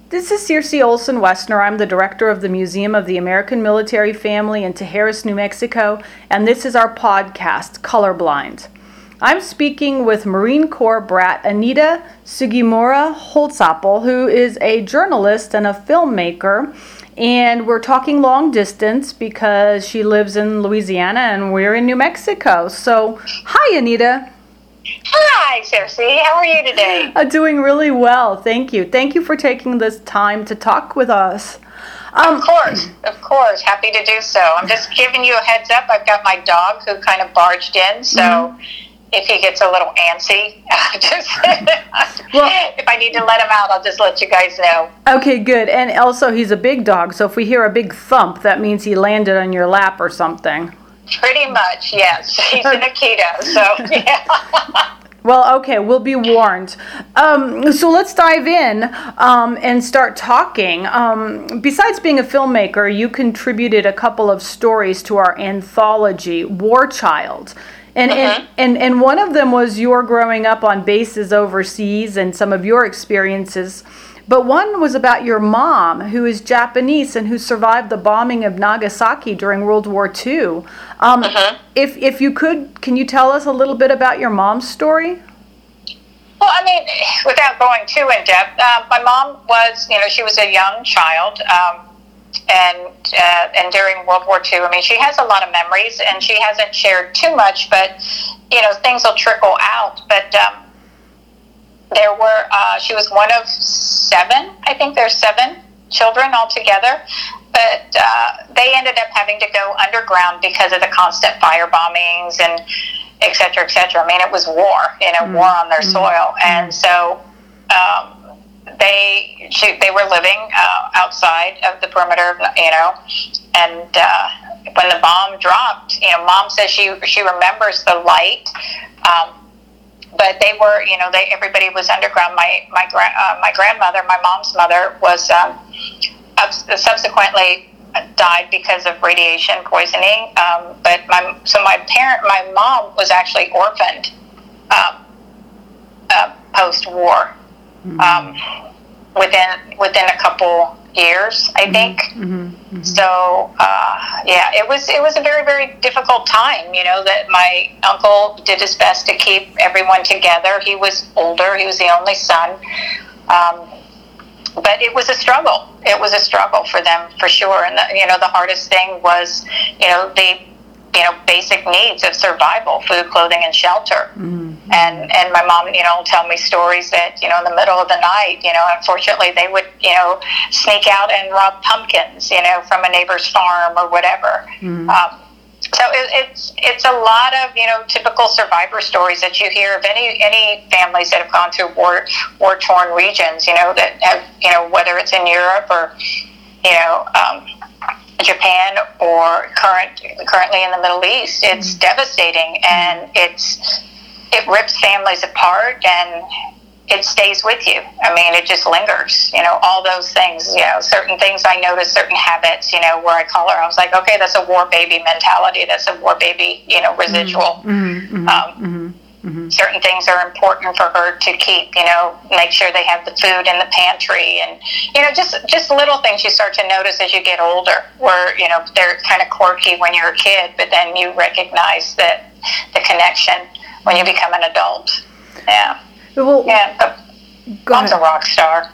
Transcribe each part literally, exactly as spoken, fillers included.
This is Circe Olsen-Wessner. I'm the director of the Museum of the American Military Family in Tijeras, New Mexico, and this is our podcast, Colorblind. I'm speaking with Marine Corps brat Anita Sugimura Holzapfel, who is a journalist and a filmmaker, and we're talking long distance because she lives in Louisiana and we're in New Mexico. So, hi, Anita. Hi, Circe. How are you today? I'm doing really well, thank you. Thank you for taking this time to talk with us. Um, of course, of course. Happy to do so. I'm just giving you a heads up. I've got my dog who kind of barged in, so mm-hmm. if he gets a little antsy, just well, if I need to let him out, I'll just let you guys know. Okay, good. And also, he's a big dog, so if we hear a big thump, that means he landed on your lap or something. Pretty much, yes. He's an Akita, so yeah. Well, okay, we'll be warned. Um, so let's dive in um, and start talking. Um, besides being a filmmaker, you contributed a couple of stories to our anthology, War Child. And, uh-huh. and, and, and one of them was your growing up on bases overseas and some of your experiences. But one was about your mom, who is Japanese and who survived the bombing of Nagasaki during World War Two. Um, uh-huh. If if you could, can you tell us a little bit about your mom's story? Well, I mean, without going too in depth, uh, my mom was, you know, she was a young child, um, and uh, and during World War Two, I mean, she has a lot of memories, and she hasn't shared too much, but you know, things will trickle out, but. Um, There were, uh, she was one of seven, I think there's seven children altogether, but uh, they ended up having to go underground because of the constant fire bombings and et cetera, et cetera. I mean, it was war, you know, mm-hmm. war on their soil. Mm-hmm. And so um, they she, they were living uh, outside of the perimeter, you know, and uh, when the bomb dropped, you know, Mom says she, she remembers the light, um, but they were, you know, they everybody was underground. My my gra- uh, my grandmother, my mom's mother, was um, subsequently died because of radiation poisoning. Um, but my so my parent, my mom was actually orphaned um, uh, post-war. Mm-hmm. Um, within within a couple years, I think. Mm-hmm, mm-hmm. So uh, yeah, it was it was a very very difficult time. You know that my uncle did his best to keep everyone together. He was older; he was the only son, um, but it was a struggle. It was a struggle for them for sure. And the, you know the hardest thing was you know the you know basic needs of survival: food, clothing, and shelter. Mm-hmm. And and my mom, you know, will tell me stories that, you know, in the middle of the night, you know, unfortunately they would, you know, sneak out and rob pumpkins, you know, from a neighbor's farm or whatever. Mm. Um, so it, it's it's a lot of, you know, typical survivor stories that you hear of any any families that have gone through war war torn regions, you know, that have, you know, whether it's in Europe or, you know, um, Japan or current currently in the Middle East. It's mm. devastating, and it's. It rips families apart, and it stays with you. I mean, it just lingers, you know, all those things, you know, certain things I noticed, certain habits, you know, where I call her, I was like, okay, that's a war baby mentality. That's a war baby, you know, residual. Mm-hmm, mm-hmm, um, mm-hmm, mm-hmm. Certain things are important for her to keep, you know, make sure they have the food in the pantry, and, you know, just, just little things you start to notice as you get older, where, you know, they're kind of quirky when you're a kid, but then you recognize that the connection when you become an adult. Yeah. Well, yeah. Mom's a rock star.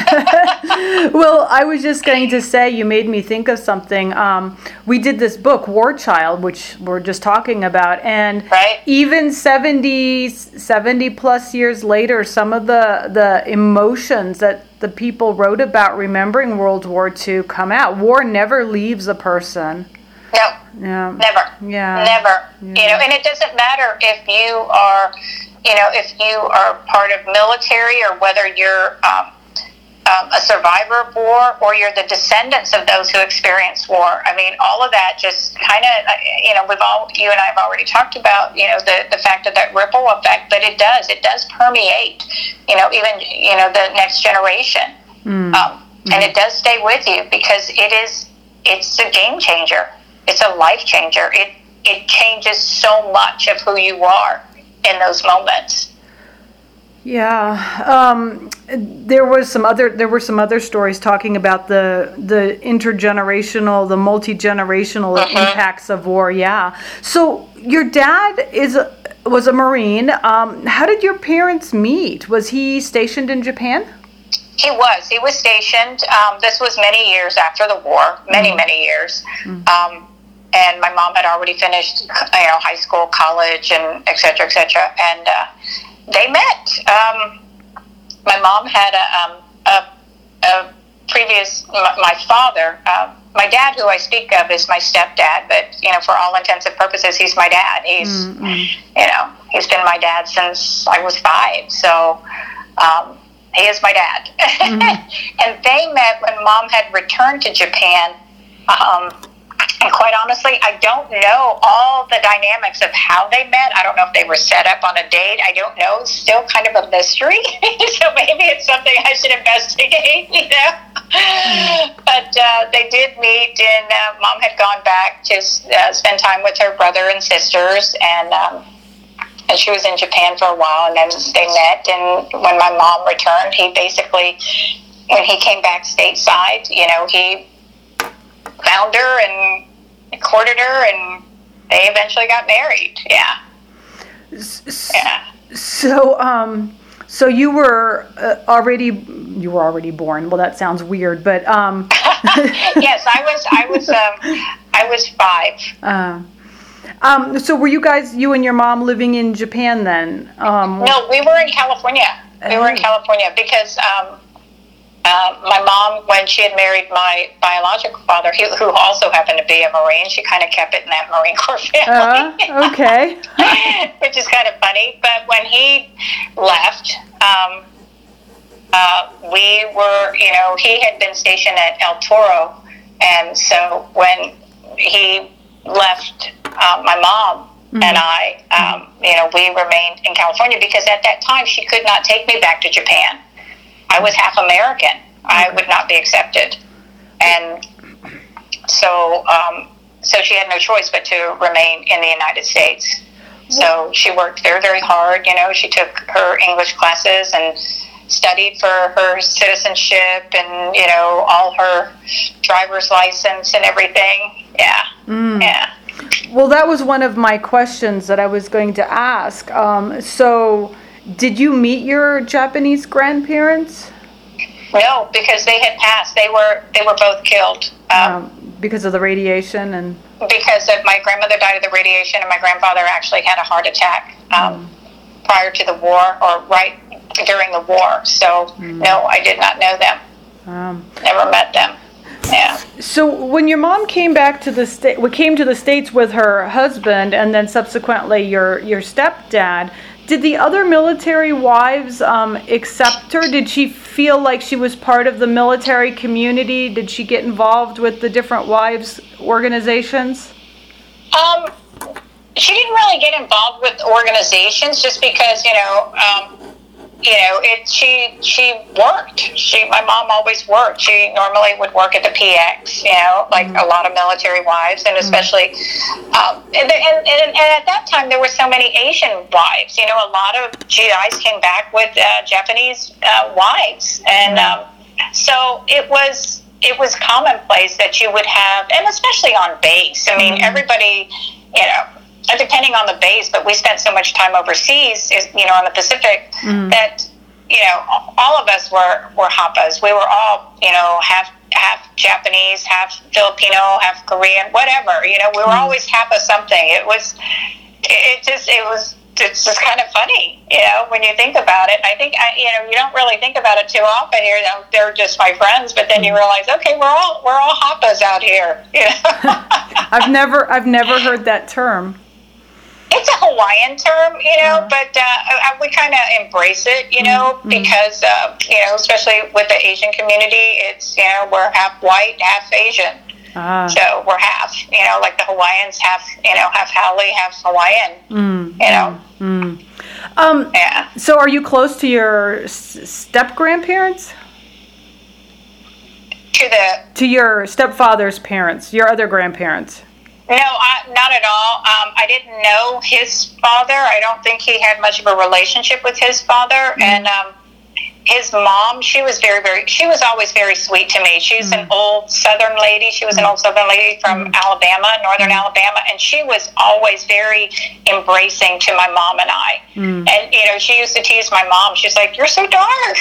Well, I was just going to say, you made me think of something. Um, we did this book, War Child, which we're just talking about, and right. even seventy, seventy plus years later, some of the, the emotions that the people wrote about remembering World War Two come out. War never leaves a person. No, yeah. never, yeah. never. Yeah. You know, and it doesn't matter if you are, you know, if you are part of military or whether you're um, um, a survivor of war or you're the descendants of those who experienced war. I mean, all of that just kind of, you know, we've all, you and I have already talked about, you know, the, the fact of that ripple effect, but it does, it does permeate, you know, even, you know, the next generation. Mm. Um, mm. And it does stay with you because it is, it's a game changer. It's a life changer. It it changes so much of who you are in those moments. Yeah, um, there was some other there were some other stories talking about the the intergenerational, the multi generational Mm-hmm. impacts of war. Yeah. So your dad is a, was a Marine. Um, how did your parents meet? Was he stationed in Japan? He was. He was stationed. Um, this was many years after the war, many, mm-hmm. many years. Mm-hmm. Um, and my mom had already finished, you know, high school, college, and et cetera, et cetera. And uh, they met. Um, my mom had a, um, a, a previous, my, my father, uh, my dad, who I speak of, is my stepdad, but, you know, for all intents and purposes, he's my dad. He's, mm-hmm. you know, he's been my dad since I was five. So, um, he is my dad. Mm-hmm. And they met when Mom had returned to Japan. Um, and quite honestly, I don't know all the dynamics of how they met. I don't know if they were set up on a date. I don't know. It's still kind of a mystery. So maybe it's something I should investigate, you know. Mm-hmm. But uh, they did meet, and uh, Mom had gone back to uh, spend time with her brother and sisters, and um, and she was in Japan for a while, and then they met. And when my mom returned, he basically, when he came back stateside, you know, he found her and courted her, and they eventually got married. Yeah. Yeah. So, um, so you were uh, already, you were already born. Well, that sounds weird, but um. Yes, I was. I was. Um, I was five. Uh, Um, so were you guys, you and your mom, living in Japan then? Um, no, we were in California. We were in California because um, uh, my mom, when she had married my biological father, he, who also happened to be a Marine, she kind of kept it in that Marine Corps family. Uh, okay. Which is kind of funny. But when he left, um, uh, we were, you know, he had been stationed at El Toro. And so when he left, uh, my mom mm-hmm. and I, um, you know, we remained in California because at that time she could not take me back to Japan. I was half American. Mm-hmm. I would not be accepted. And so, um, so she had no choice but to remain in the United States. So she worked very, very hard. You know, she took her English classes and studied for her citizenship and, you know, all her driver's license and everything. Yeah. Mm. Yeah. Well, that was one of my questions that I was going to ask. Um, so did you meet your Japanese grandparents? No, because they had passed. They were they were both killed. Um, um, because of the radiation and because of my grandmother died of the radiation, and my grandfather actually had a heart attack um, mm. prior to the war, or right during the war. So mm. no, I did not know them. Um, Never met them. Yeah. So when your mom came back to the state, came to the States with her husband, and then subsequently your your stepdad, did the other military wives um, accept her? Did she feel like she was part of the military community? Did she get involved with the different wives organizations? Um, she didn't really get involved with organizations just because, you know, um, you know, it. She she worked. She my mom always worked. She normally would work at the P X, you know, like mm-hmm. a lot of military wives, and especially, mm-hmm. um, and, and, and and at that time there were so many Asian wives. You know, a lot of G Is came back with uh, Japanese uh, wives, and mm-hmm. um, so it was it was commonplace that you would have, and especially on base. I mean, mm-hmm. everybody, you know. Depending on the base, but we spent so much time overseas, is, you know, on the Pacific, mm. that, you know, all of us were, were Hapas. We were all, you know, half half Japanese, half Filipino, half Korean, whatever. You know, we were mm. always Hapa something. It was, it, it just, it was, it's just kind of funny, you know, when you think about it. I think, I, you know, you don't really think about it too often. You know, they're just my friends, but then you realize, okay, we're all we're all Hapas out here. You know? I've never I've never heard that term. It's a Hawaiian term, you know, mm-hmm. but uh, we kind of embrace it, you know, mm-hmm. because, uh, you know, especially with the Asian community, it's, you know, we're half white, half Asian. Ah. So we're half, you know, like the Hawaiians, half, you know, half Haole, half Hawaiian, mm-hmm. you know. Mm-hmm. Um, yeah. So are you close to your s- step-grandparents? To the... To your stepfather's parents, your other grandparents? No, I, not at all. Um, I didn't know his father. I don't think he had much of a relationship with his father. Mm-hmm. And um, his mom, she was very, very, she was always very sweet to me. She's mm-hmm. an old Southern lady. She was an old Southern lady from mm-hmm. Alabama, Northern mm-hmm. Alabama. And she was always very embracing to my mom and I. Mm-hmm. And, you know, she used to tease my mom. She's like, "You're so dark."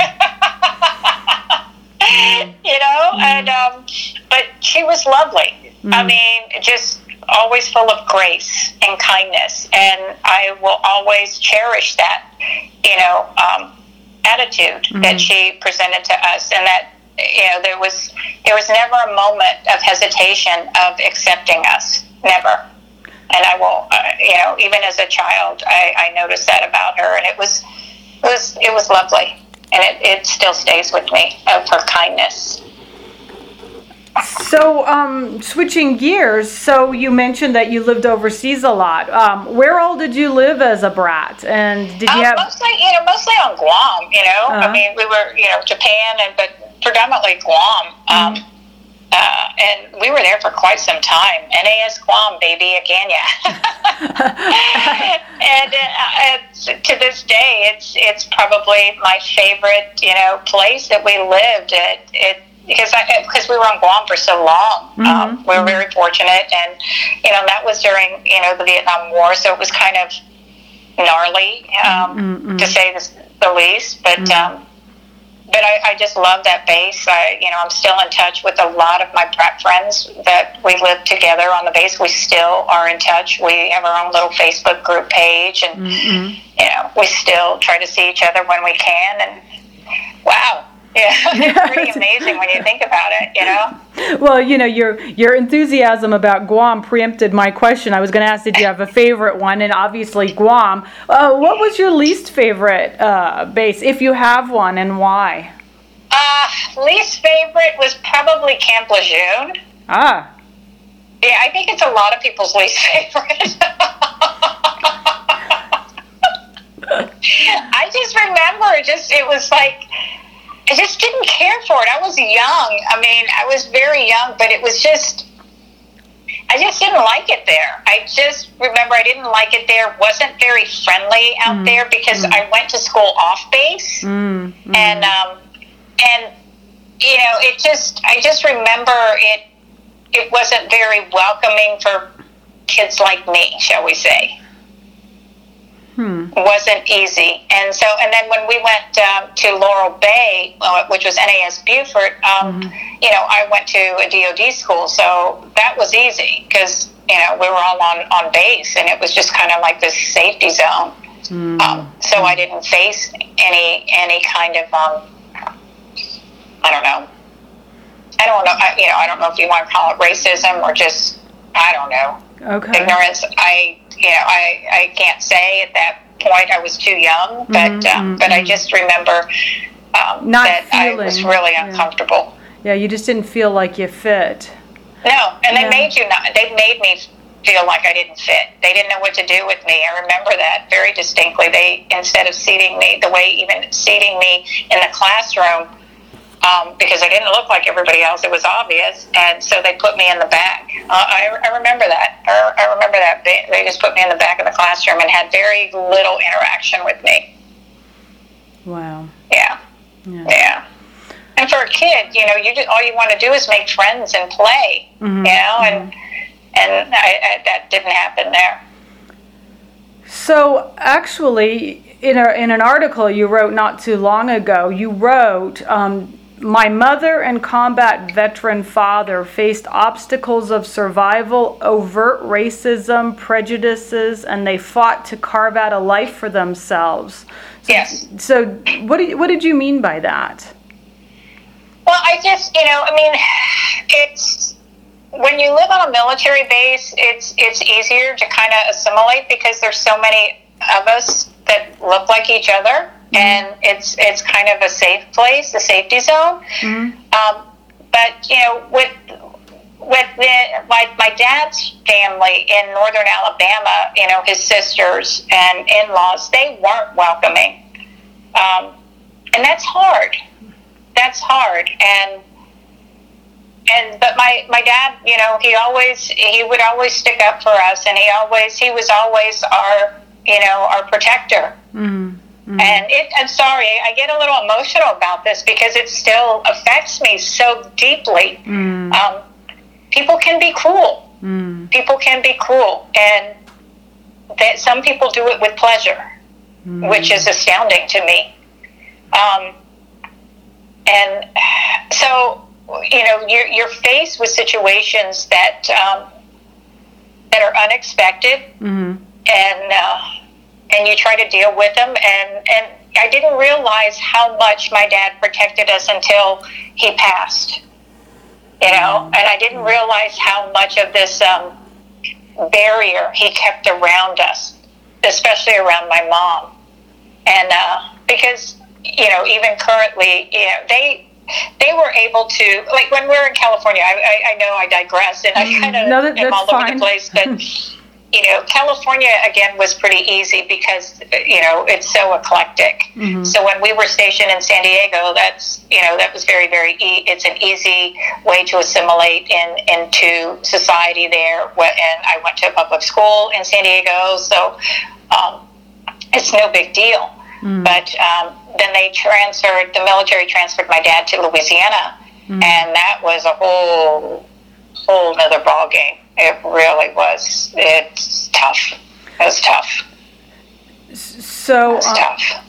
You know, mm-hmm. and, um, but she was lovely. Mm-hmm. I mean, just always full of grace and kindness. And I will always cherish that, you know, um, attitude mm-hmm. that she presented to us. And that, you know, there was, there was never a moment of hesitation of accepting us. Never. And I will, uh, you know, even as a child, I, I noticed that about her. And it was, it was, it was lovely. And it, it still stays with me, of her kindness. So, um, switching gears, so you mentioned that you lived overseas a lot. Um, where all did you live as a brat? And did you um, have... Mostly, you know, mostly on Guam, you know. Uh-huh. I mean, we were, you know, Japan, and but predominantly Guam. Um, mm-hmm. uh, and we were there for quite some time. N A S Guam, baby, again, yeah. And uh, to this day, it's it's probably my favorite, you know, place that we lived. It, it because I because we were on Guam for so long. Mm-hmm. Um, we were very fortunate, and you know that was during you know the Vietnam War, so it was kind of gnarly um, mm-hmm. to say this, the least. But mm-hmm. um, but I, I just love that base. I you know I'm still in touch with a lot of my brat friends that we lived together on the base. We still are in touch. We have our own little Facebook group page, and mm-hmm. you know we still try to see each other when we can. And wow. Yeah, it's pretty amazing when you think about it, you know? Well, you know, your your enthusiasm about Guam preempted my question. I was going to ask, did you have a favorite one? And obviously Guam. Uh, what was your least favorite uh, base, if you have one, and why? Uh, least favorite was probably Camp Lejeune. Ah. Yeah, I think it's a lot of people's least favorite. I just remember, it just it was like... I just didn't care for it. I was young. I mean, I was very young, but it was just, I just didn't like it there. I just remember I didn't like it there. Wasn't very friendly out mm, there because mm. I went to school off base. Mm, mm. And, um, and, you know, it just, I just remember it, it wasn't very welcoming for kids like me, shall we say. Hmm. Wasn't easy. And so, and then when we went um, to Laurel Bay, uh, which was N A S Beaufort, um, mm-hmm. you know, I went to a D O D school, so that was easy because, you know, we were all on, on base, and it was just kind of like this safety zone. Mm-hmm. Um, so I didn't face any any kind of, um, I don't know, I don't know, I, you know, I don't know if you want to call it racism or just, I don't know, okay. ignorance. I You know, I, I can't say at that point. I was too young, but mm-hmm, um, mm-hmm. but I just remember um, Not that feeling, I was really uncomfortable. Yeah. yeah, you just didn't feel like you fit. No, and yeah. they made you not. They made me feel like I didn't fit. They didn't know what to do with me. I remember that very distinctly. They instead of seating me the way even seating me in the classroom. Um, because I didn't look like everybody else, it was obvious, and so they put me in the back. Uh, I, I remember that. I, I remember that. They, they just put me in the back of the classroom and had very little interaction with me. Wow. Yeah. Yeah. yeah. And for a kid, you know, you just, all you want to do is make friends and play, mm-hmm. you know, and mm-hmm. and I, I, that didn't happen there. So actually, in a, in an article you wrote not too long ago, you wrote. Um, My mother and combat veteran father faced obstacles of survival, overt racism, prejudices, and they fought to carve out a life for themselves. So, yes. So what did, what did you mean by that? Well, I just, you know, I mean, it's, when you live on a military base, it's, it's easier to kind of assimilate because there's so many of us that look like each other. And it's it's kind of a safe place, a safety zone. Mm-hmm. Um, but you know, with with the, my my dad's family in northern Alabama, you know, his sisters and in-laws, they weren't welcoming, um, and that's hard. That's hard. And and but my my dad, you know, he always he would always stick up for us, and he always he was always our you know our protector. Mm-hmm. Mm-hmm. And it, I'm sorry, I get a little emotional about this because it still affects me so deeply. Mm-hmm. Um, people can be cruel. Mm-hmm. People can be cruel, and that some people do it with pleasure, mm-hmm. which is astounding to me. Um, and so, you know, you're, you're faced with situations that um, that are unexpected, mm-hmm. and uh, and you try to deal with them. And, and I didn't realize how much my dad protected us until he passed, you know, and I didn't realize how much of this um, barrier he kept around us, especially around my mom. And uh, because, you know, even currently, you know, they they were able to, like when we were in California, I, I, I know I digress and I kind of no, that, am all fine. over the place, but you know, California, again, was pretty easy because, you know, it's so eclectic. Mm-hmm. So when we were stationed in San Diego, that's, you know, that was very, very, e- it's an easy way to assimilate in into society there. And I went to a public school in San Diego, so um, it's no big deal. Mm-hmm. But um, then they transferred, the military transferred my dad to Louisiana, mm-hmm. and that was a whole, whole nother ballgame. It really was. It's tough. It was tough. So, it was uh, tough.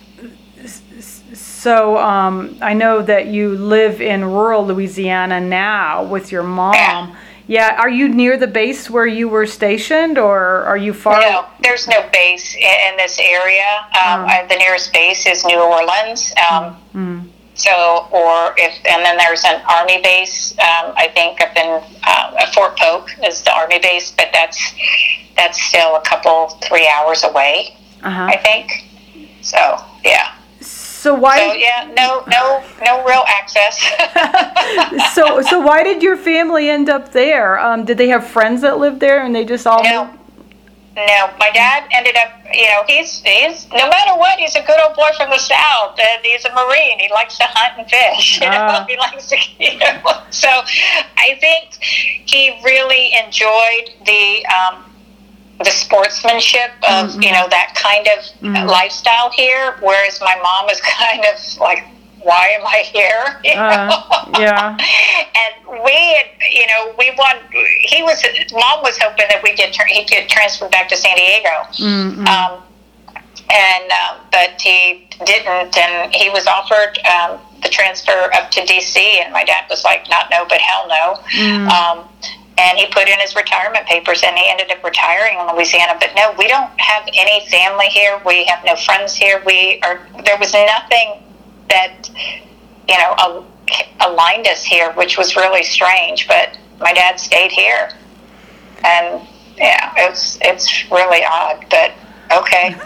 So um, I know that you live in rural Louisiana now with your mom. Yeah. Yeah. Are you near the base where you were stationed, or are you far? No, there's no base in, in this area. Um, oh. The nearest base is New Orleans. Um, mm-hmm. So, or if, and then there's an Army base, um, I think up in uh, Fort Polk is the Army base, but that's that's still a couple, three hours away, uh-huh. I think. So, yeah. So why? So, yeah, no, no, no real access. so, so why did your family end up there? Um, did they have friends that lived there, and they just all? No. Moved? No, my dad ended up, you know, he's, he's, no matter what, he's a good old boy from the South, and he's a Marine. He likes to hunt and fish, you know, uh. he likes to, you know. So I think he really enjoyed the, um, the sportsmanship of, mm-hmm. you know, that kind of mm-hmm. lifestyle here, whereas my mom was kind of like, why am I here? You know? uh, yeah. And we, had, you know, we want. He was. Mom was hoping that we get. He get transferred back to San Diego. Mm-hmm. Um, and uh, but he didn't, and he was offered um, the transfer up to D C. And my dad was like, "Not no, but hell no." Mm-hmm. Um, and he put in his retirement papers, and he ended up retiring in Louisiana. But no, we don't have any family here. We have no friends here. We are. There was nothing that, you know, al- aligned us here, which was really strange, but my dad stayed here. And yeah, it's it's really odd, but okay.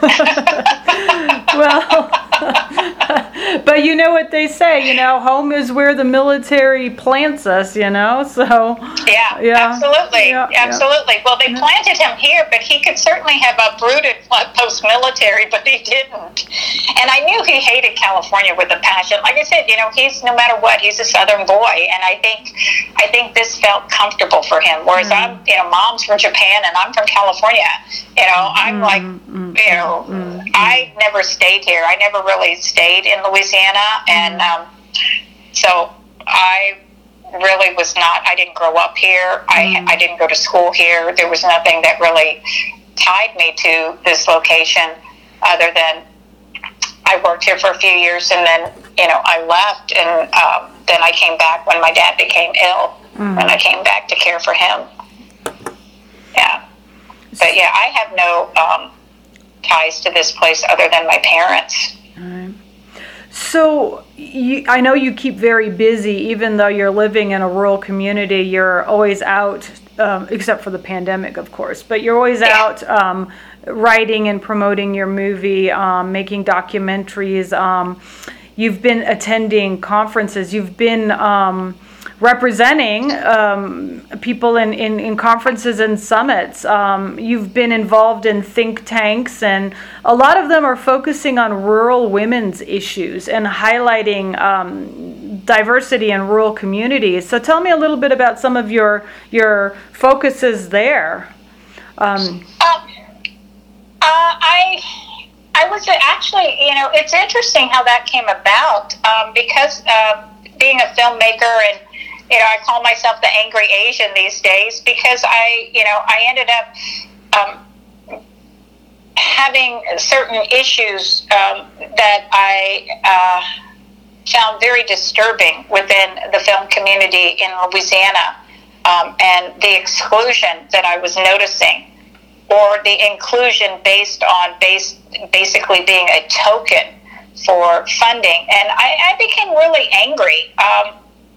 Well, but you know what they say, you know, home is where the military plants us, you know, so. Yeah, yeah absolutely, yeah, absolutely. Yeah. Well, they planted him here, but he could certainly have uprooted post-military, but he didn't. And I knew he hated California with a passion. Like I said, you know, he's, no matter what, he's a Southern boy, and I think I think this felt comfortable for him, whereas mm. I'm, you know, Mom's from Japan, and I'm from California. You know, I'm mm, like, mm, you know, mm, I never stayed here. I never really stayed in Louisiana, and um, so I really was not, I didn't grow up here. I, I didn't go to school here. There was nothing that really tied me to this location other than I worked here for a few years, and then, you know, I left, and um, then I came back when my dad became ill, mm. and I came back to care for him. Yeah. But yeah, I have no um, ties to this place other than my parents. Right. So you, I know you keep very busy, even though you're living in a rural community. You're always out, um, except for the pandemic, of course. But you're always yeah. out um, writing and promoting your movie, um, making documentaries. Um, you've been attending conferences. You've been um, representing um, people in, in, in conferences and summits. Um, you've been involved in think tanks, and a lot of them are focusing on rural women's issues and highlighting um, diversity in rural communities. So tell me a little bit about some of your your focuses there. Um, um, uh, I I was actually, you know, it's interesting how that came about um, because uh, being a filmmaker, and you know, I call myself the angry Asian these days because I, you know, I ended up um, having certain issues um, that I uh, found very disturbing within the film community in Louisiana, um, and the exclusion that I was noticing, or the inclusion based on base, basically being a token for funding. And I, I became really angry. Um,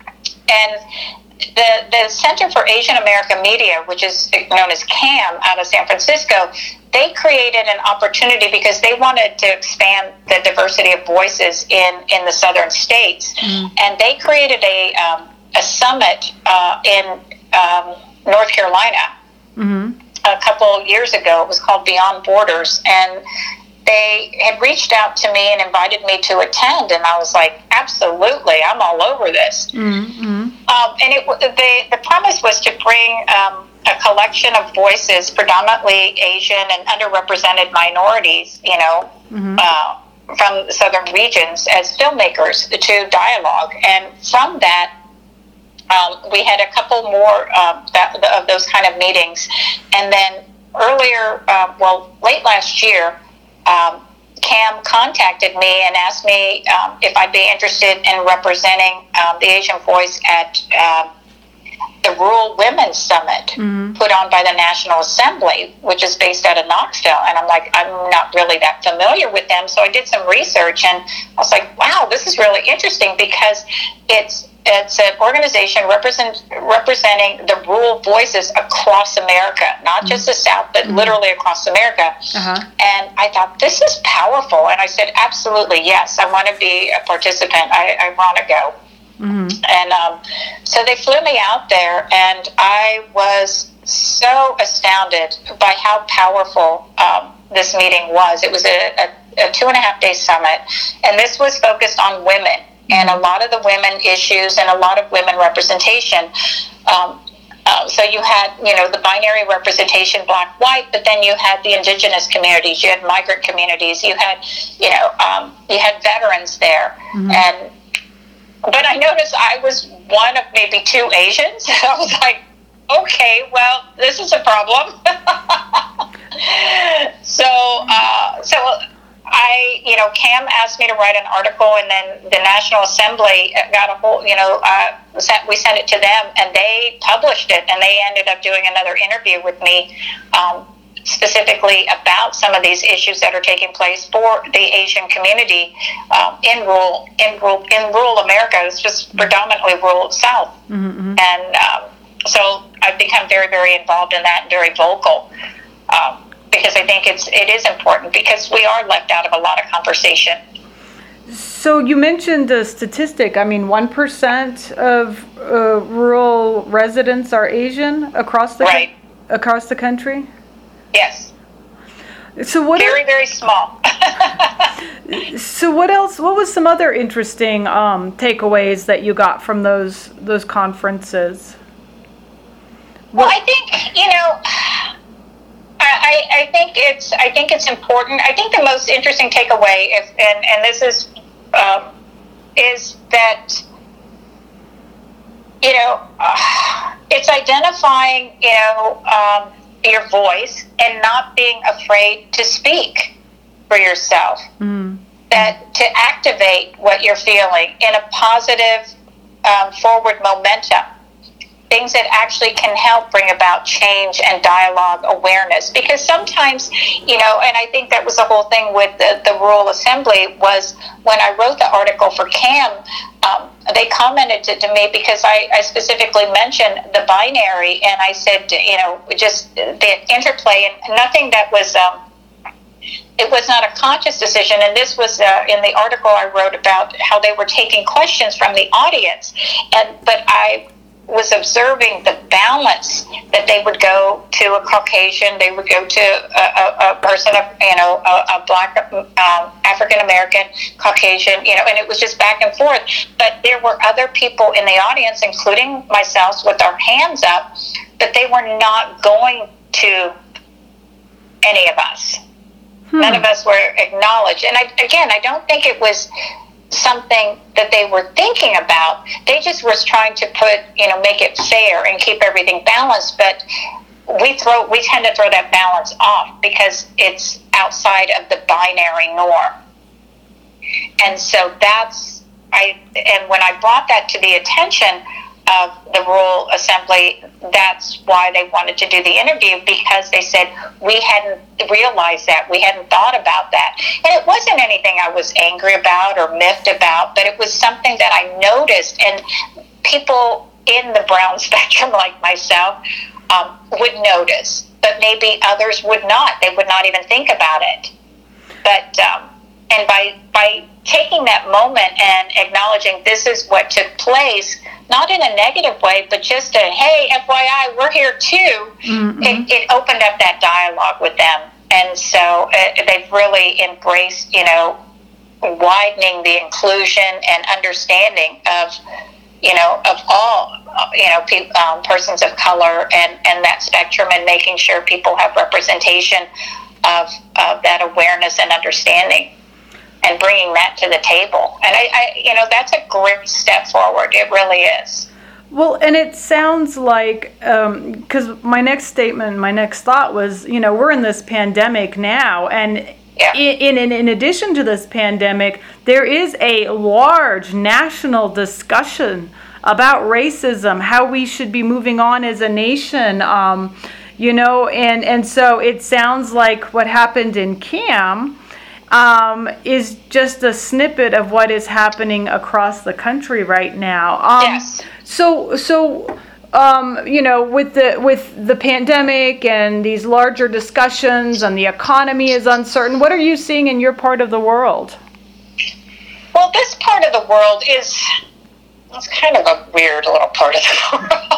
and the, the Center for Asian American Media, which is known as C A M out of San Francisco, they created an opportunity because they wanted to expand the diversity of voices in, in the southern states. Mm. And they created a, um, a summit uh, in um, North Carolina. Mm-hmm. A couple years ago. It was called Beyond Borders, and they had reached out to me and invited me to attend, and I was like, absolutely, I'm all over this. Mm-hmm. Um, and it, the, the premise was to bring um, a collection of voices, predominantly Asian and underrepresented minorities, you know, mm-hmm. uh, from the southern regions as filmmakers to dialogue. And from that, Um, we had a couple more uh, that, of those kind of meetings. And then earlier, uh, well, late last year, um, C A M contacted me and asked me um, if I'd be interested in representing um, the Asian voice at uh, the Rural Women's Summit mm-hmm. put on by the National Assembly, which is based out of Knoxville. And I'm like, I'm not really that familiar with them. So I did some research, and I was like, wow, this is really interesting because it's It's an organization represent, representing the rural voices across America, not just the South, but mm-hmm. literally across America. Uh-huh. And I thought, this is powerful. And I said, absolutely, yes, I want to be a participant. I, I want to go. Mm-hmm. And um, so they flew me out there, and I was so astounded by how powerful um, this meeting was. It was a, a, a two and a half day summit, and this was focused on women. And a lot of the women issues and a lot of women representation. Um, uh, so you had, you know, the binary representation, black, white, but then you had the indigenous communities, you had migrant communities, you had, you know, um, you had veterans there. Mm-hmm. And, but I noticed I was one of maybe two Asians. I was like, okay, well, this is a problem. so, uh, so, I, you know, C A M asked me to write an article, and then the National Assembly got a whole, you know, uh, sent, we sent it to them, and they published it, and they ended up doing another interview with me um, specifically about some of these issues that are taking place for the Asian community um, in rural, in rural, in rural America. It's just predominantly rural South, mm-hmm. and um, so I've become very, very involved in that and very vocal. Um, because I think it's it is important because we are left out of a lot of conversation. So you mentioned the statistic. I mean, one percent of uh, rural residents are Asian across the right. co- across the country. Yes. So what? Very, very small. So what else? What was some other interesting um, takeaways that you got from those those conferences? Well, what? I think you know. I, I think it's I think it's important. I think the most interesting takeaway, if, and and this is um, is that you know uh, it's identifying you know um, your voice and not being afraid to speak for yourself. Mm. That to activate what you're feeling in a positive um, forward momentum. Things that actually can help bring about change and dialogue awareness. Because sometimes, you know, and I think that was the whole thing with the, the Rural Assembly was when I wrote the article for C A M, um, they commented to, to me because I, I specifically mentioned the binary, and I said, you know, just the interplay and nothing that was um, it was not a conscious decision. And this was uh, in the article I wrote about how they were taking questions from the audience. And but I was observing the balance that they would go to a Caucasian, they would go to a, a, a person of, you know, a, a black, um, African-American, Caucasian, you know, and it was just back and forth. But there were other people in the audience, including myself, with our hands up, but they were not going to any of us. Hmm. None of us were acknowledged. And I, again, I don't think it was something that they were thinking about. They just was trying to put, you know, make it fair and keep everything balanced. But we throw, we tend to throw that balance off because it's outside of the binary norm. And so that's, I, and when I brought that to the attention of the Rural Assembly, that's why they wanted to do the interview, because they said we hadn't realized that, we hadn't thought about that. And it wasn't anything I was angry about or miffed about, but it was something that I noticed, and people in the brown spectrum like myself um, would notice, but maybe others would not. They would not even think about it. But um, and by by taking that moment and acknowledging this is what took place, not in a negative way, but just a, hey, F Y I, we're here too, mm-hmm. it, it opened up that dialogue with them. And so uh, they've really embraced, you know, widening the inclusion and understanding of, you know, of all, you know, pe- um, persons of color and, and that spectrum, and making sure people have representation of, of that awareness and understanding, and bringing that to the table. And I, I, you know, that's a great step forward. It really is. Well, and it sounds like, because um, my next statement, my next thought was, you know, we're in this pandemic now, and yeah. in, in in addition to this pandemic, there is a large national discussion about racism, how we should be moving on as a nation, um, you know, and, and so it sounds like what happened in CAM Um, is just a snippet of what is happening across the country right now. Um, yes. So, so um, you know, with the with the pandemic and these larger discussions, and the economy is uncertain, what are you seeing in your part of the world? Well, this part of the world is it's kind of a weird little part of the world.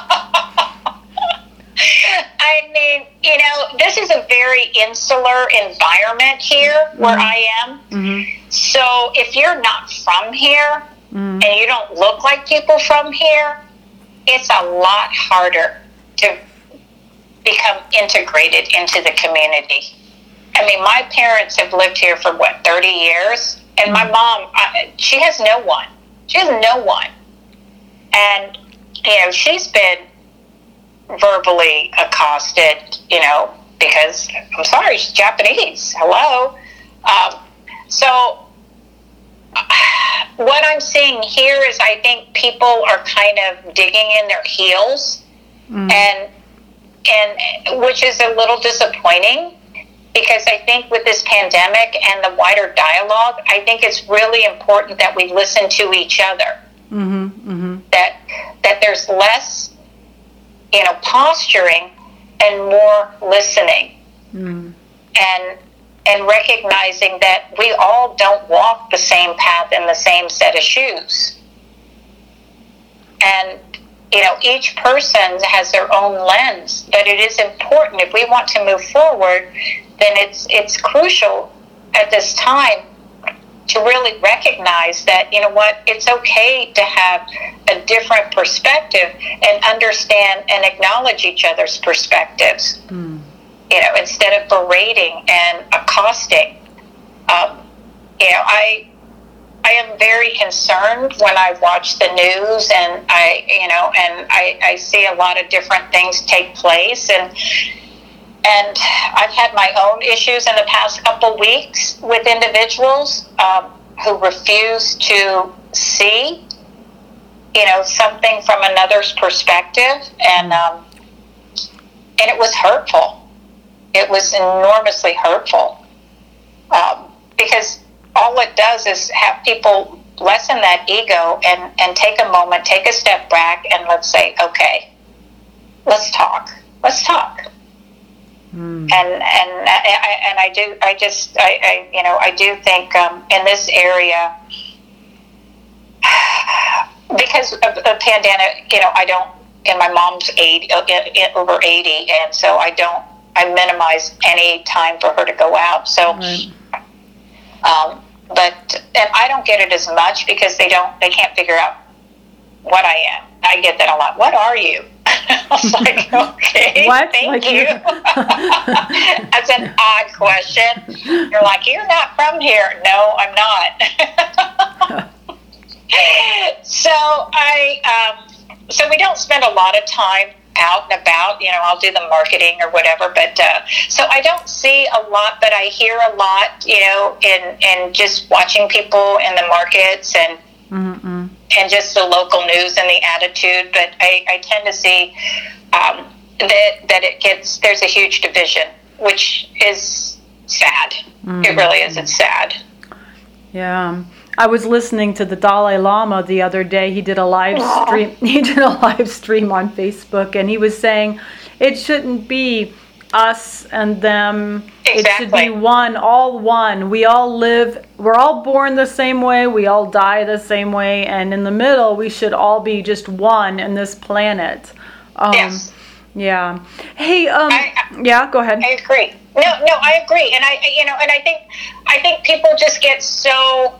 I mean, you know, this is a very insular environment here where mm-hmm. I am. Mm-hmm. So if you're not from here mm-hmm. and you don't look like people from here, it's a lot harder to become integrated into the community. I mean, my parents have lived here for, what, thirty years? And my mom, I, she has no one. She has no one. And, you know, she's been verbally accosted, you know, because, I'm sorry, she's Japanese. Hello. Um, so what I'm seeing here is I think people are kind of digging in their heels, mm. and and which is a little disappointing, because I think with this pandemic and the wider dialogue, I think it's really important that we listen to each other. Mm-hmm, mm-hmm. That that there's less, you know, posturing and more listening, mm. and and recognizing that we all don't walk the same path in the same set of shoes. And, you know, each person has their own lens, but it is important, if we want to move forward, then it's it's crucial at this time to really recognize that, you know what, it's okay to have a different perspective and understand and acknowledge each other's perspectives. Mm. You know, instead of berating and accosting. Um, you know, I I am very concerned when I watch the news, and I, you know, and I, I see a lot of different things take place, and and I've had my own issues in the past couple weeks with individuals um, who refuse to see, you know, something from another's perspective, and um, and it was hurtful. It was enormously hurtful, um, because all it does is have people lessen that ego and, and take a moment, take a step back, and let's say, okay, let's talk. Let's talk. Mm. And and I, and I do I just I, I you know I do think um, in this area, because of the pandemic, you know, I don't. And my mom's eighty, over eighty, and so I don't. I minimize any time for her to go out. So, right. um, but and I don't get it as much because they don't. They can't figure out what I am. I get that a lot. What are you? I was like, okay, what? thank like you. That's an odd question. You're like, you're not from here. No, I'm not. So I, um, so we don't spend a lot of time out and about. You know, I'll do the marketing or whatever. But uh, so I don't see a lot, but I hear a lot. You know, in in just watching people in the markets and. Mm-mm. And just the local news and the attitude, but I, I tend to see um, that that it gets there's a huge division, which is sad. Mm-hmm. It really is. It's sad. Yeah, I was listening to the Dalai Lama the other day. He did a live Aww. stream. He did a live stream on Facebook, and he was saying it shouldn't be us and them. Exactly. It should be one, all one. We all live, we're all born the same way, we all die the same way, and in the middle we should all be just one in this planet. Um, yes. Yeah. Hey, um, I, yeah, go ahead. I agree. No, no, I agree. And I, you know, and I think, I think people just get so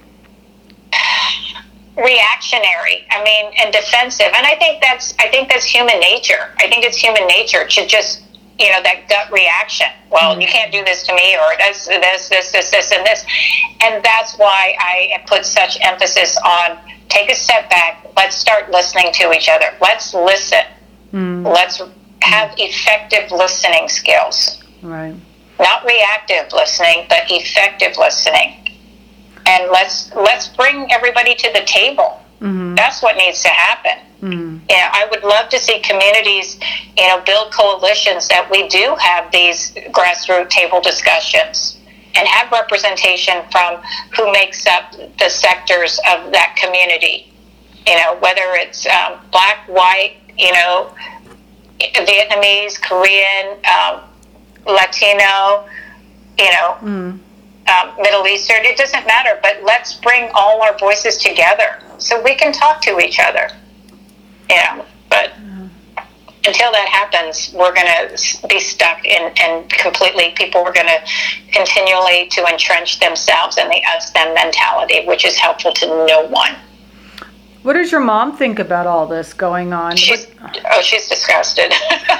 reactionary, I mean, and defensive. And I think that's, I think that's human nature. I think it's human nature to just, you know, that gut reaction. Well, mm-hmm. you can't do this to me, or this, this, this, this, this, and this. And that's why I put such emphasis on take a step back. Let's start listening to each other. Let's listen. Mm-hmm. Let's have effective listening skills. Right. Not reactive listening, but effective listening. And let's let's bring everybody to the table. Mm-hmm. That's what needs to happen. Mm-hmm. Yeah, I would love to see communities, you know, build coalitions that we do have these grassroots table discussions and have representation from who makes up the sectors of that community. You know, whether it's um, black, white, you know, Vietnamese, Korean, um, Latino, you know, mm. um, Middle Eastern. It doesn't matter, but let's bring all our voices together so we can talk to each other. Yeah, but until that happens, we're going to be stuck in, and completely, people are going to continually to entrench themselves in the us-them mentality, which is helpful to no one. What does your mom think about all this going on? She's, oh, she's disgusted.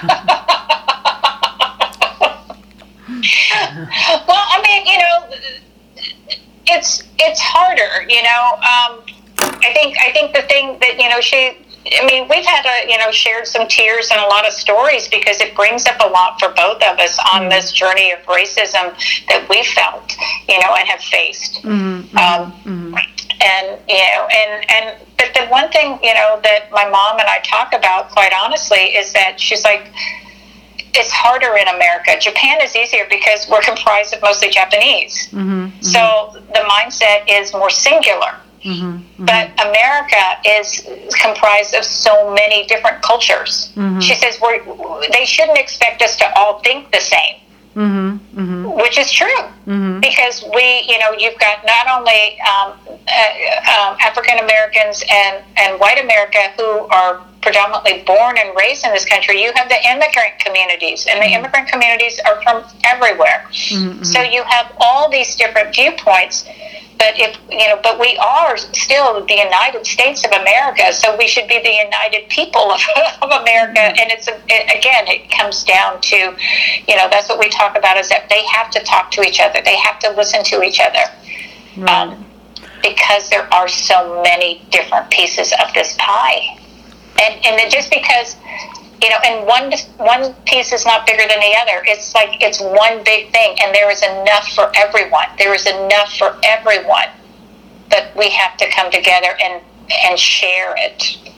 Well, I mean, you know, it's it's harder, you know. Um, I think I think the thing that, you know, she... I mean, we've had, a, you know, shared some tears and a lot of stories because it brings up a lot for both of us on this journey of racism that we felt, you know, and have faced. Mm-hmm. Um, mm-hmm. And, you know, and, and, but the one thing, you know, that my mom and I talk about quite honestly is that she's like, it's harder in America. Japan is easier because we're comprised of mostly Japanese. Mm-hmm. So the mindset is more singular. Mm-hmm, mm-hmm. But America is comprised of so many different cultures. Mm-hmm. She says we're, they shouldn't expect us to all think the same, mm-hmm, mm-hmm. which is true. Mm-hmm. Because we, you know, you've got not only um, uh, um, African Americans and, and white America who are predominantly born and raised in this country, you have the immigrant communities, and the mm-hmm. immigrant communities are from everywhere. Mm-hmm. So you have all these different viewpoints. But if you know, but we are still the United States of America, so we should be the united people of, of America. And it's a, it, again, it comes down to, you know, that's what we talk about is that they have to talk to each other, they have to listen to each other, right. um, because there are so many different pieces of this pie, and and just because. You know, and one one piece is not bigger than the other. It's like it's one big thing, and there is enough for everyone. There is enough for everyone, but we have to come together and and share it.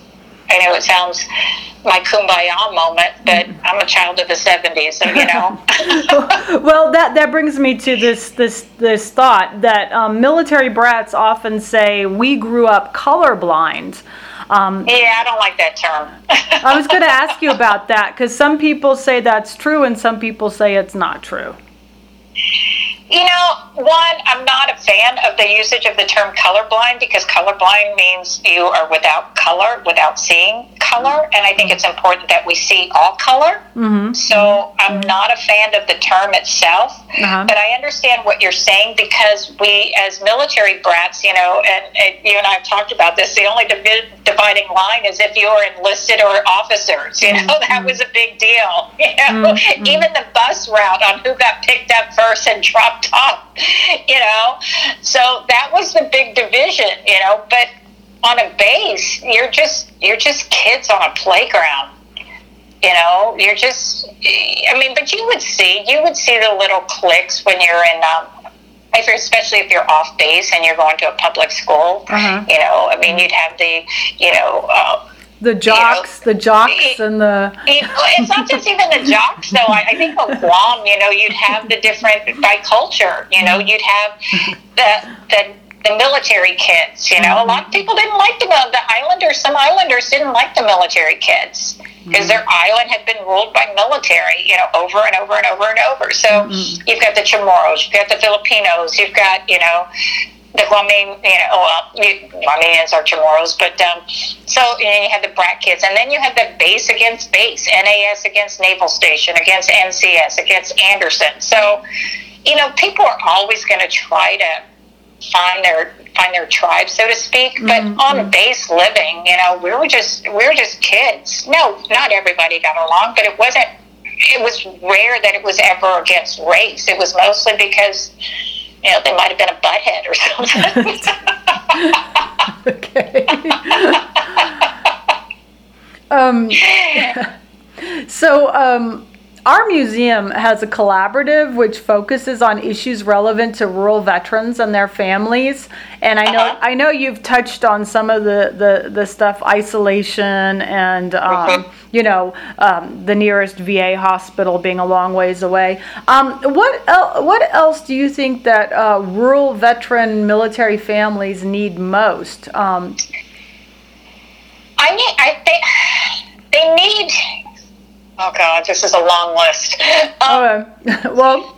I know it sounds my kumbaya moment, but I'm a child of the seventies, so you know. Well, that that brings me to this this this thought that um, military brats often say we grew up colorblind. Um, yeah, I don't like that term. I was going to ask you about that because some people say that's true and some people say it's not true. You know, one, I'm not a fan of the usage of the term colorblind because colorblind means you are without color, without seeing color, and I think it's important that we see all color. Mm-hmm. So I'm not a fan of the term itself, uh-huh. but I understand what you're saying because we, as military brats, you know, and, and you and I have talked about this, the only divi- dividing line is if you're enlisted or officers, you know, mm-hmm. that was a big deal. You know, mm-hmm. even the bus route on who got picked up first and dropped off, you know, so that was the big division, you know, but on a base, you're just, you're just kids on a playground, you know, you're just, I mean, but you would see, you would see the little cliques when you're in, um, if you're, especially if you're off base and you're going to a public school, uh-huh. you know, I mean, you'd have the, you know, uh, the jocks, you know, the jocks it, and the... It, it's not just even the jocks, though. I, I think on Guam, you know, you'd have the different, by culture, you know, you'd have the, the, the military kids, you know. A lot of people didn't like the, the islanders, some islanders didn't like the military kids because their island had been ruled by military, you know, over and over and over and over. So mm-hmm. you've got the Chamorros, you've got the Filipinos, you've got, you know, the Guamanian, you know, well, Guamanians are Chamorros, but um, so you know, you had the brat kids, and then you had the base against base, N A S against Naval Station, against N C S, against Anderson. So, you know, people are always going to try to find their find their tribe, so to speak. But mm-hmm. on base living, you know, we were just we were just kids. No, not everybody got along, but it wasn't. It was rare that it was ever against race. It was mostly because, you know, they might have been a butthead or something. Okay. um, so um, our museum has a collaborative which focuses on issues relevant to rural veterans and their families. And I know uh-huh. I know you've touched on some of the, the, the stuff, isolation and, um, mm-hmm. you know, um, the nearest V A hospital being a long ways away. Um, what, el- what else do you think that uh, rural veteran military families need most? Um, I need, I think they need, oh God, this is a long list. Um, okay. Well,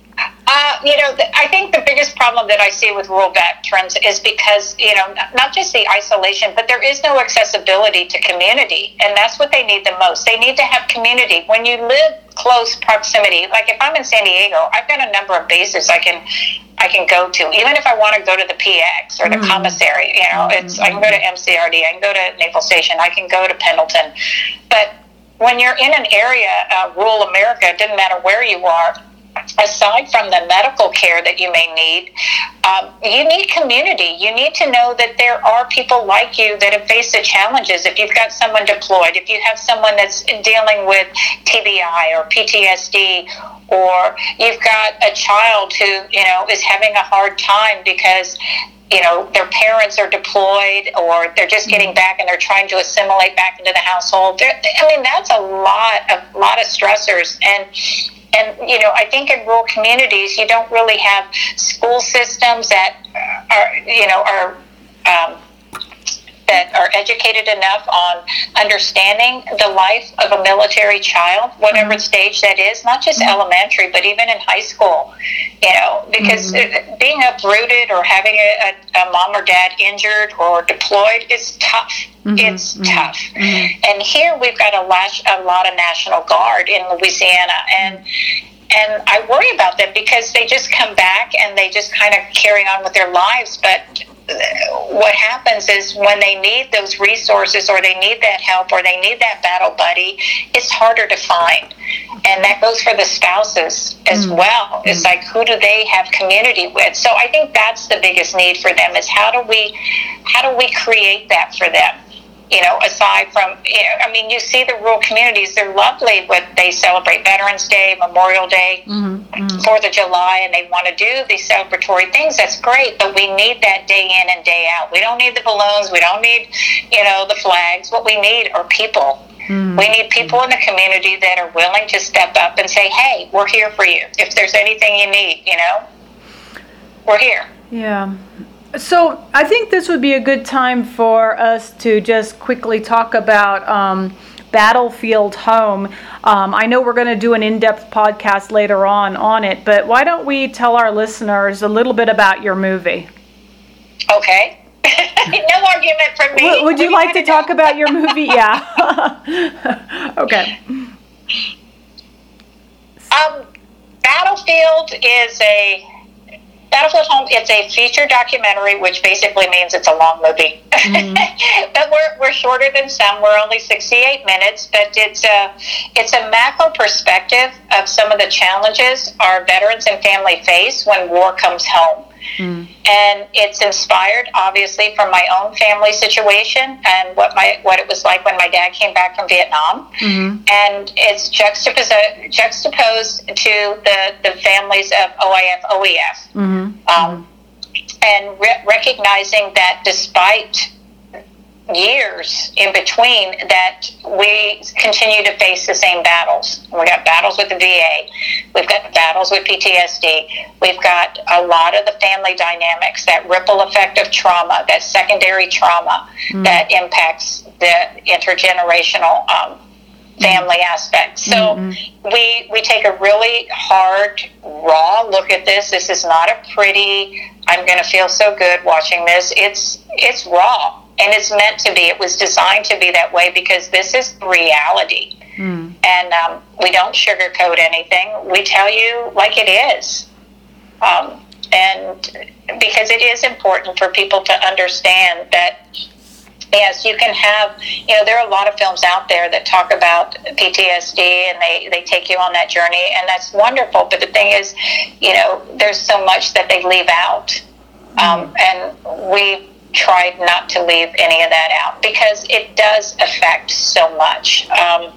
Uh, you know, the, I think the biggest problem that I see with rural veterans is because, you know, not, not just the isolation, but there is no accessibility to community. And that's what they need the most. They need to have community. When you live close proximity, like if I'm in San Diego, I've got a number of bases I can I can go to. Even if I want to go to the P X or the mm. commissary, you know, it's I can go to M C R D, I can go to Naval Station, I can go to Pendleton. But when you're in an area, uh, rural America, it doesn't matter where you are, aside from the medical care that you may need, um, you need community. You need to know that there are people like you that have faced the challenges. If you've got someone deployed, if you have someone that's dealing with T B I or P T S D, or you've got a child who, you know, is having a hard time because, you know, their parents are deployed or they're just getting back and they're trying to assimilate back into the household. They're, I mean, that's a lot of lot of stressors. And And, you know, I think in rural communities, you don't really have school systems that are, you know, are um, that are educated enough on understanding the life of a military child, whatever mm-hmm. stage that is, not just mm-hmm. elementary, but even in high school, you know, because mm-hmm. being uprooted or having a, a, a mom or dad injured or deployed is tough. Mm-hmm. It's mm-hmm. tough. Mm-hmm. And here we've got a, lash, a lot of National Guard in Louisiana, and and I worry about them because they just come back and they just kind of carry on with their lives. But what happens is when they need those resources or they need that help or they need that battle buddy, it's harder to find. And that goes for the spouses as mm-hmm. well. It's like, who do they have community with? So I think that's the biggest need for them is how do we how do we create that for them? you know, aside from, you know, I mean, you see the rural communities, they're lovely when they celebrate Veterans Day, Memorial Day, mm-hmm, mm-hmm. fourth of July, and they want to do these celebratory things. That's great, but we need that day in and day out. We don't need the balloons. We don't need, you know, the flags. What we need are people. Mm-hmm. We need people in the community that are willing to step up and say, hey, we're here for you. If there's anything you need, you know, we're here. Yeah. So I think this would be a good time for us to just quickly talk about um, Battlefield Home. Um, I know we're going to do an in-depth podcast later on on it, but why don't we tell our listeners a little bit about your movie? Okay. No argument from me. W- would you like to talk about your movie? Yeah. Okay. Um, Battlefield is a... Battlefield Home, it's a feature documentary, which basically means it's a long movie. Mm-hmm. But we're we're shorter than some. We're only sixty-eight minutes, but it's a, it's a macro perspective of some of the challenges our veterans and family face when war comes home. Mm. And it's inspired, obviously, from my own family situation and what my what it was like when my dad came back from Vietnam. Mm-hmm. And it's juxtaposed, juxtaposed to the, the families of O I F, O E F. Mm-hmm. Um, and re- recognizing that despite years in between, that we continue to face the same battles. We got battles with the V A. We've got battles with P T S D. We've got a lot of the family dynamics, that ripple effect of trauma, that secondary trauma mm. that impacts the intergenerational um, family mm. aspect. So mm-hmm. we we take a really hard, raw look at this. This is not a pretty, I'm going to feel so good watching this. It's it's raw. And it's meant to be. It was designed to be that way because this is reality. Mm. And um, we don't sugarcoat anything. We tell you like it is. Um, and because it is important for people to understand that, yes, you can have, you know, there are a lot of films out there that talk about P T S D and they, they take you on that journey, and that's wonderful. But the thing is, you know, there's so much that they leave out. Um, and we tried not to leave any of that out because it does affect so much. Um,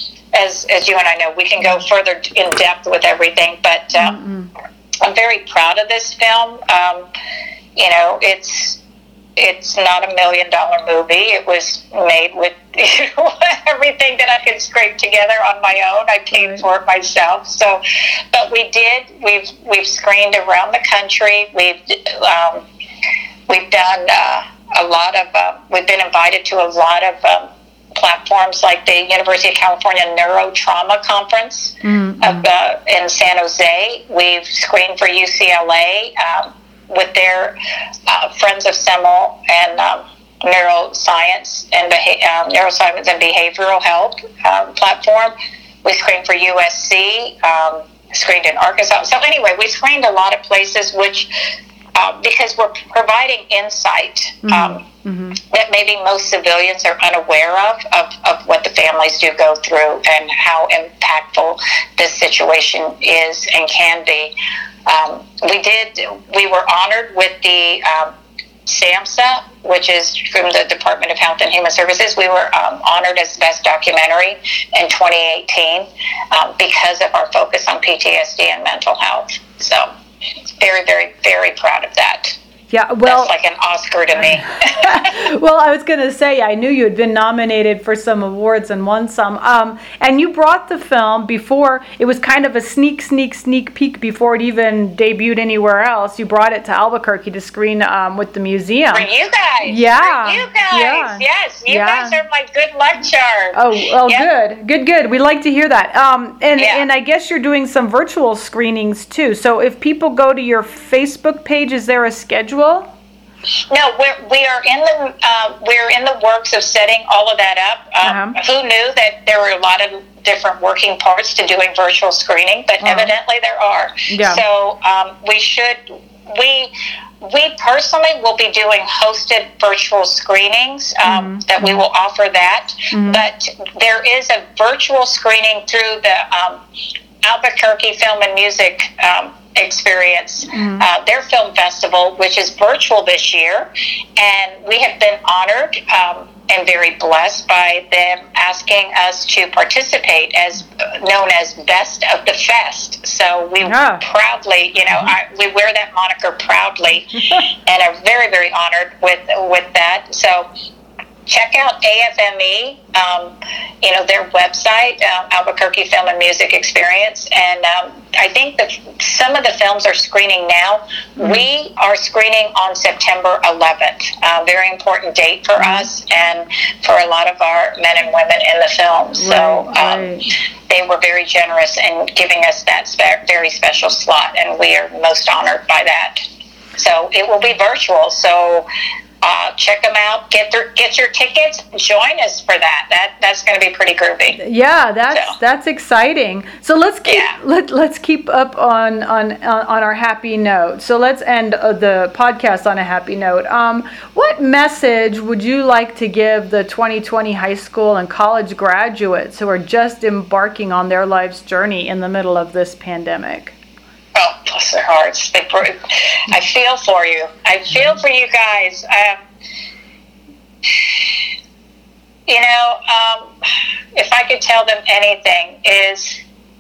as as you and I know, we can go further in depth with everything, but um, mm-hmm. I'm very proud of this film. Um, you know, it's it's not a million dollar movie. It was made with you know, everything that I could scrape together on my own. I paid right. for it myself. So, but we did. We've we've screened around the country. We've um, We've done uh, a lot of, uh, we've been invited to a lot of um, platforms like the University of California Neurotrauma Conference mm-hmm. of, uh, in San Jose. We've screened for U C L A um, with their uh, Friends of Semel and um, Neuroscience and beha- um, Neuroscience and Behavioral Health um, platform. We screened for U S C, um, screened in Arkansas. So anyway, we screened a lot of places, which Uh, because we're providing insight um, mm-hmm. that maybe most civilians are unaware of, of, of what the families do go through and how impactful this situation is and can be. Um, we did, we were honored with the um, SAMHSA, which is from the Department of Health and Human Services. We were um, honored as Best Documentary in twenty eighteen um, because of our focus on P T S D and mental health. So very, very, very proud of that. Yeah, well, that's like an Oscar to me. Well, I was going to say, I knew you had been nominated for some awards and won some. Um, and you brought the film before, it was kind of a sneak, sneak, sneak peek before it even debuted anywhere else. You brought it to Albuquerque to screen um, with the museum. For you guys. Yeah. For you guys. Yeah. Yes. You yeah. guys are my good luck charm. Oh, well, yep. good. Good, good. We like to hear that. Um, and, yeah. and I guess you're doing some virtual screenings, too. So if people go to your Facebook page, is there a schedule? No, we're, we are in the uh, we're in the works of setting all of that up. Um, uh-huh. Who knew that there were a lot of different working parts to doing virtual screening? But uh-huh. evidently there are. Yeah. So um, we should we we personally will be doing hosted virtual screenings um, mm-hmm. that we will offer that. Mm-hmm. But there is a virtual screening through the um, Albuquerque Film and Music Um, experience, mm-hmm. uh, their film festival, which is virtual this year, and we have been honored um, and very blessed by them asking us to participate as known as Best of the Fest. So we yeah. proudly, you know, I, we wear that moniker proudly and are very, very honored with with that. So check out A F M E, um, you know, their website, um, Albuquerque Film and Music Experience. And um, I think that some of the films are screening now. Mm-hmm. We are screening on September eleventh. Uh, very important date for mm-hmm. us and for a lot of our men and women in the film. Right, so um, right. they were very generous in giving us that spe- very special slot, and we are most honored by that. So it will be virtual. So Uh, check them out. Get their get your tickets. Join us for that. That that's going to be pretty groovy. Yeah, that's so. that's exciting. So let's keep yeah. let let's keep up on on on our happy note. So let's end uh, the podcast on a happy note. Um, what message would you like to give the twenty twenty high school and college graduates who are just embarking on their life's journey in the middle of this pandemic? Oh, bless their hearts. They, I feel for you. I feel for you guys. Um, you know, um, if I could tell them anything is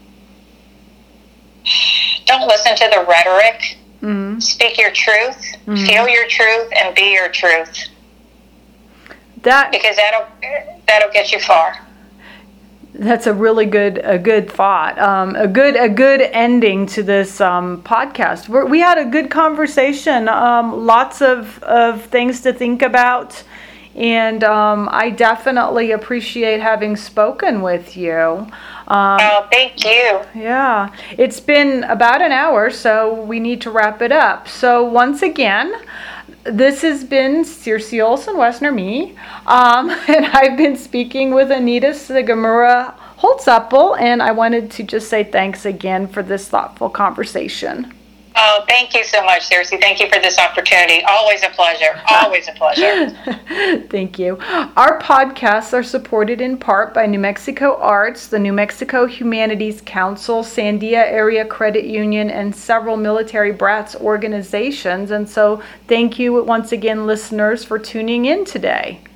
don't listen to the rhetoric. Mm-hmm. Speak your truth. Mm-hmm. Feel your truth and be your truth. That because that'll that'll get you far. That's a really good a good thought, um, a good a good ending to this um, podcast. We're, we had a good conversation, um, lots of, of things to think about, and um, I definitely appreciate having spoken with you. Um, oh, thank you. Yeah, it's been about an hour, so we need to wrap it up. So once again, this has been Circe Olson Wessner, me, um, and I've been speaking with Anita Sigamura Holtzapfel, and I wanted to just say thanks again for this thoughtful conversation. Oh, thank you so much, Circe. Thank you for this opportunity. Always a pleasure. Always a pleasure. Thank you. Our podcasts are supported in part by New Mexico Arts, the New Mexico Humanities Council, Sandia Area Credit Union, and several Military Brats organizations. And so thank you once again, listeners, for tuning in today.